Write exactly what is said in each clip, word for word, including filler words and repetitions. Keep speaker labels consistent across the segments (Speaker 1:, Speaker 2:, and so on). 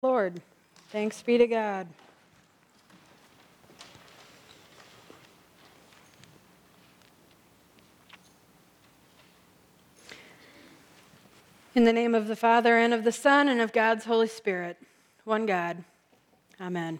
Speaker 1: Lord, thanks be to God. In the name of the Father, and of the Son, and of God's Holy Spirit, one God. Amen.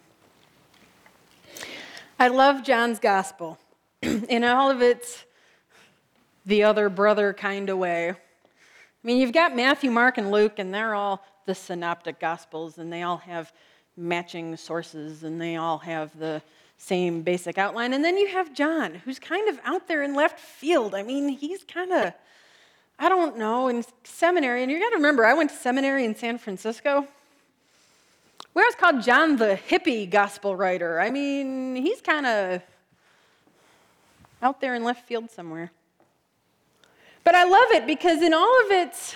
Speaker 1: I love John's Gospel in all of its the other brother kind of way. I mean, you've got Matthew, Mark, and Luke, and they're all the synoptic Gospels, and they all have matching sources, and they all have the same basic outline. And then you have John, who's kind of out there in left field. I mean, he's kind of, I don't know, in seminary. And you got to remember, I went to seminary in San Francisco. We always called John the hippie gospel writer. I mean, he's kind of out there in left field somewhere. But I love it because in all of its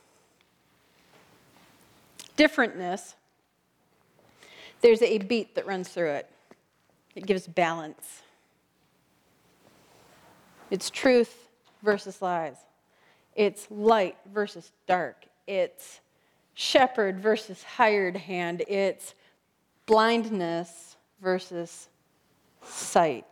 Speaker 1: differentness, there's a beat that runs through it. It gives balance. It's truth versus lies. It's light versus dark. It's shepherd versus hired hand. It's blindness versus sight.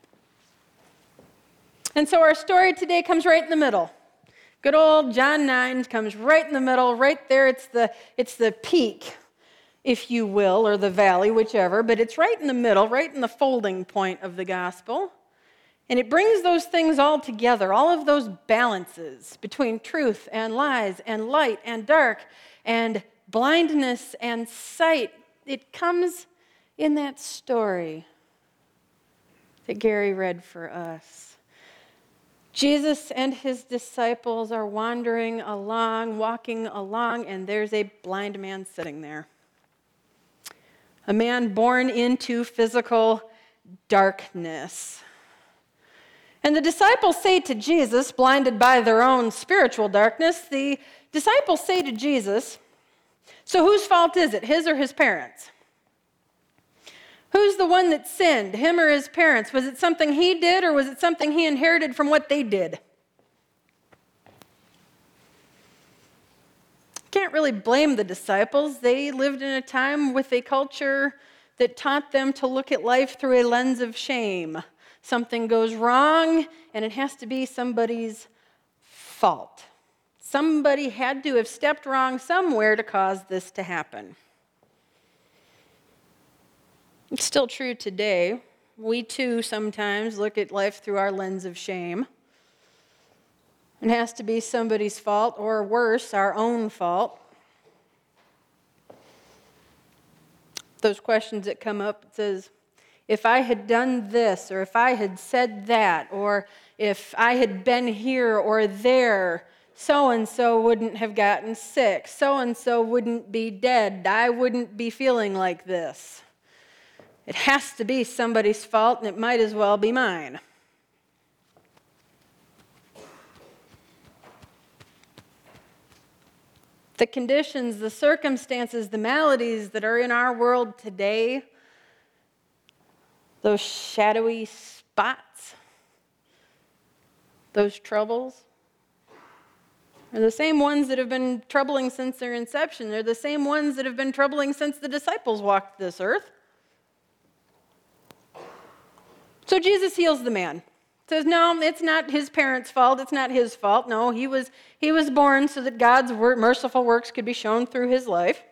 Speaker 1: And so our story today comes right in the middle. Good old John nine comes right in the middle, right there. It's the, it's the peak, if you will, or the valley, whichever, but it's right in the middle, right in the folding point of the gospel. And it brings those things all together, all of those balances between truth and lies and light and dark and blindness and sight. It comes in that story that Gary read for us. Jesus and his disciples are wandering along, walking along, and there's a blind man sitting there. A man born into physical darkness. And the disciples say to Jesus, blinded by their own spiritual darkness, the disciples say to Jesus, so whose fault is it, his or his parents? Who's the one that sinned, him or his parents? Was it something he did, or was it something he inherited from what they did? Can't really blame the disciples. They lived in a time with a culture that taught them to look at life through a lens of shame. Something goes wrong, and it has to be somebody's fault. Somebody had to have stepped wrong somewhere to cause this to happen. It's still true today. We too sometimes look at life through our lens of shame. It has to be somebody's fault, or worse, our own fault. Those questions that come up, it says, if I had done this, or if I had said that, or if I had been here or there, so-and-so wouldn't have gotten sick, so-and-so wouldn't be dead, I wouldn't be feeling like this. It has to be somebody's fault, and it might as well be mine. The conditions, the circumstances, the maladies that are in our world today, those shadowy spots, those troubles, are the same ones that have been troubling since their inception. They're the same ones that have been troubling since the disciples walked this earth. So Jesus heals the man. Says, no, it's not his parents' fault. It's not his fault. No, he was, he was born so that God's merciful works could be shown through his life.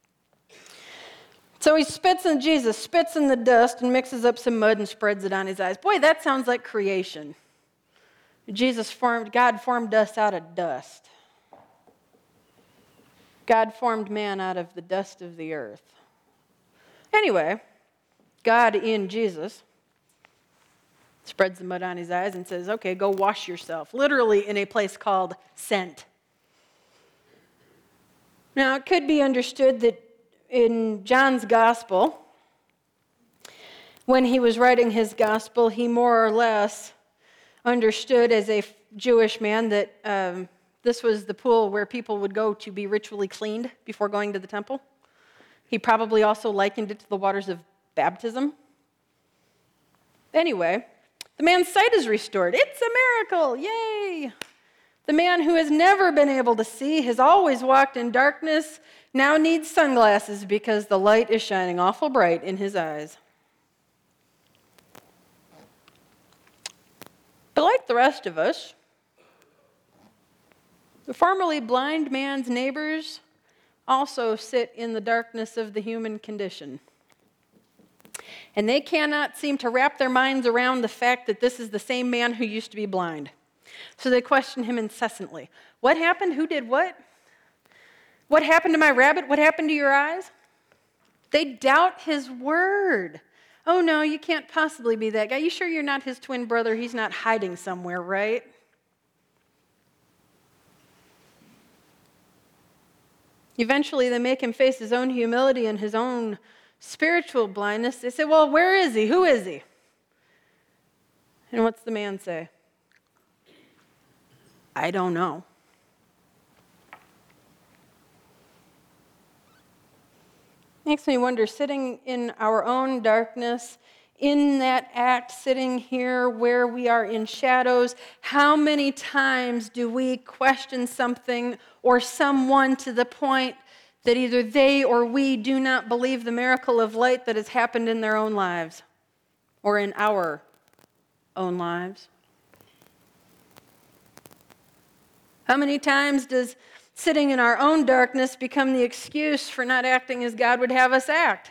Speaker 1: So he spits in Jesus, spits in the dust and mixes up some mud and spreads it on his eyes. Boy, that sounds like creation. Jesus formed, God formed us out of dust. God formed man out of the dust of the earth. Anyway, God in Jesus spreads the mud on his eyes and says, okay, go wash yourself, literally in a place called sent. Now, it could be understood that in John's gospel, when he was writing his gospel, he more or less understood as a Jewish man that um, this was the pool where people would go to be ritually cleaned before going to the temple. He probably also likened it to the waters of baptism. Anyway, the man's sight is restored. It's a miracle. Yay! The man who has never been able to see, has always walked in darkness, now needs sunglasses because the light is shining awful bright in his eyes. But like the rest of us, the formerly blind man's neighbors also sit in the darkness of the human condition. And they cannot seem to wrap their minds around the fact that this is the same man who used to be blind. So they question him incessantly. What happened? Who did what? What happened to my rabbit? What happened to your eyes? They doubt his word. Oh, no, you can't possibly be that guy. You sure you're not his twin brother? He's not hiding somewhere, right? Eventually, they make him face his own humility and his own spiritual blindness. They say, well, where is he? Who is he? And what's the man say? I don't know. Makes me wonder, sitting in our own darkness, in that act, sitting here where we are in shadows, how many times do we question something or someone to the point that either they or we do not believe the miracle of light that has happened in their own lives or in our own lives? How many times does sitting in our own darkness become the excuse for not acting as God would have us act?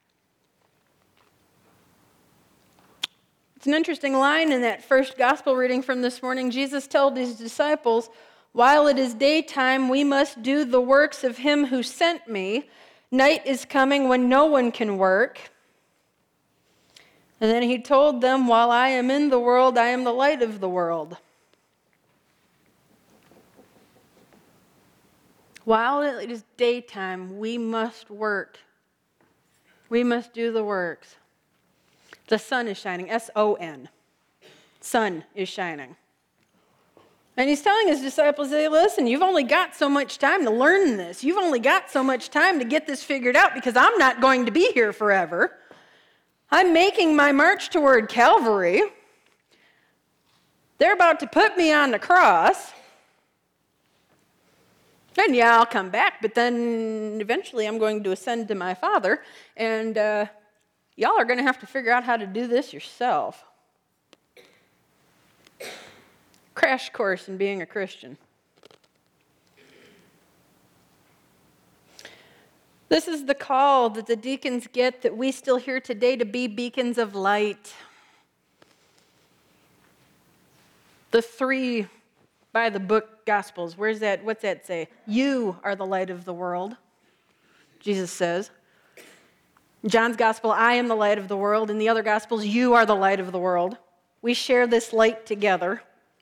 Speaker 1: It's an interesting line in that first gospel reading from this morning. Jesus told his disciples, while it is daytime, we must do the works of him who sent me. Night is coming when no one can work. And then he told them, while I am in the world, I am the light of the world. While it is daytime, we must work. We must do the works. The sun is shining, S O N. Sun is shining. And he's telling his disciples, hey, listen, you've only got so much time to learn this. You've only got so much time to get this figured out because I'm not going to be here forever. I'm making my march toward Calvary. They're about to put me on the cross. And yeah, I'll come back, but then eventually I'm going to ascend to my Father, and uh, y'all are going to have to figure out how to do this yourself. Crash course in being a Christian. This is the call that the deacons get that we still hear today to be beacons of light. The three by the book Gospels. Where's that? What's that say? You are the light of the world, Jesus says. In John's Gospel, I am the light of the world. In the other Gospels, you are the light of the world. We share this light together.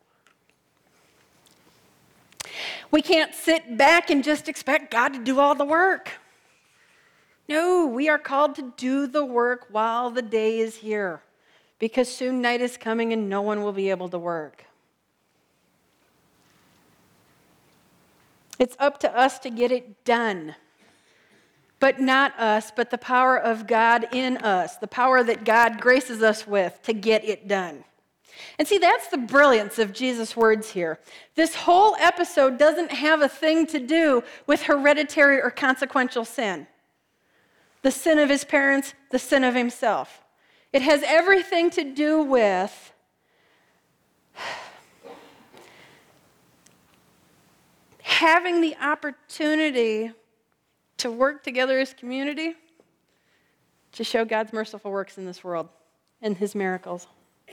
Speaker 1: We can't sit back and just expect God to do all the work. No, we are called to do the work while the day is here, because soon night is coming and no one will be able to work. It's up to us to get it done. But not us, but the power of God in us, the power that God graces us with to get it done. And see, that's the brilliance of Jesus' words here. This whole episode doesn't have a thing to do with hereditary or consequential sin. The sin of his parents, the sin of himself. It has everything to do with having the opportunity to work together as community to show God's merciful works in this world and his miracles.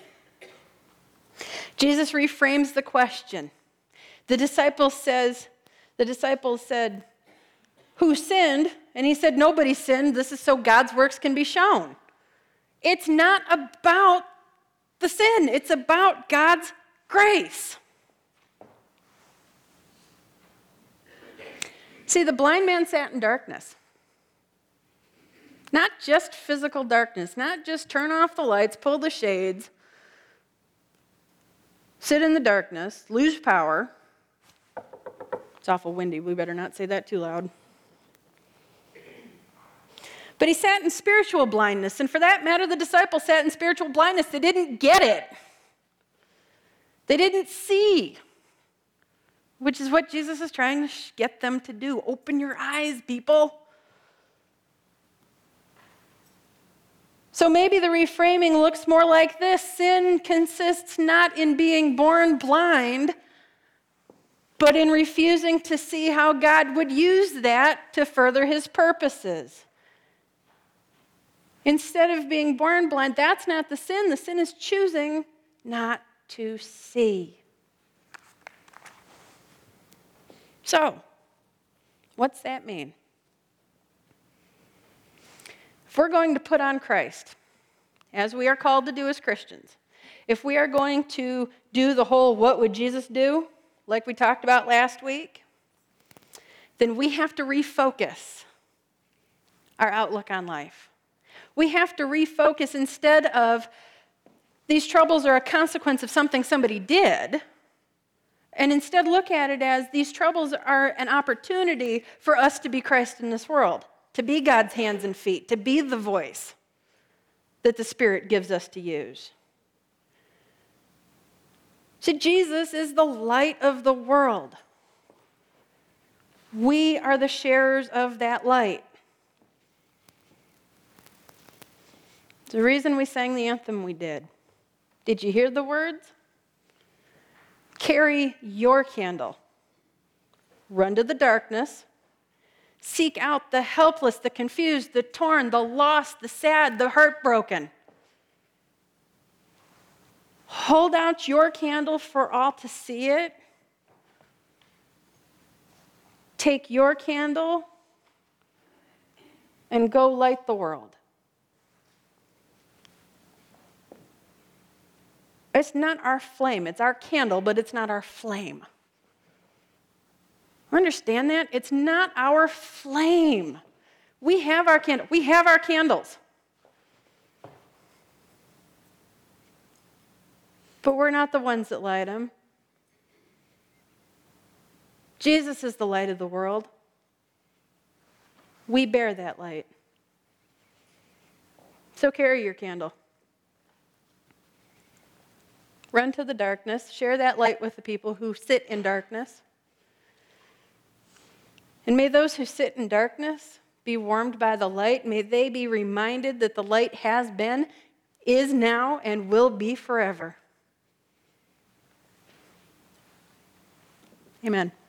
Speaker 1: Jesus reframes the question. The disciples says, the disciples said, who sinned? And he said, nobody sinned. This is so God's works can be shown. It's not about the sin. It's about God's grace. See, the blind man sat in darkness. Not just physical darkness, not just turn off the lights, pull the shades, sit in the darkness, lose power. It's awful windy. We better not say that too loud. But he sat in spiritual blindness, and for that matter, the disciples sat in spiritual blindness. They didn't get it. They didn't see. which is what Jesus is trying to get them to do. Open your eyes, people. So maybe the reframing looks more like this. Sin consists not in being born blind, but in refusing to see how God would use that to further his purposes. Instead of being born blind, that's not the sin. The sin is choosing not to see. So, what's that mean? If we're going to put on Christ, as we are called to do as Christians, if we are going to do the whole what would Jesus do, like we talked about last week, then we have to refocus our outlook on life. We have to refocus instead of these troubles are a consequence of something somebody did, and instead look at it as these troubles are an opportunity for us to be Christ in this world, to be God's hands and feet, to be the voice that the Spirit gives us to use. See, Jesus is the light of the world. We are the sharers of that light. It's the reason we sang the anthem we did. Did you hear the words? Carry your candle. Run to the darkness. Seek out the helpless, the confused, the torn, the lost, the sad, the heartbroken. Hold out your candle for all to see it. Take your candle and go light the world. It's not our flame. It's our candle, but it's not our flame. Understand that? It's not our flame. We have our candle. We have our candles. But we're not the ones that light them. Jesus is the light of the world. We bear that light. So carry your candle. Run to the darkness. Share that light with the people who sit in darkness. And may those who sit in darkness be warmed by the light. May they be reminded that the light has been, is now, and will be forever. Amen.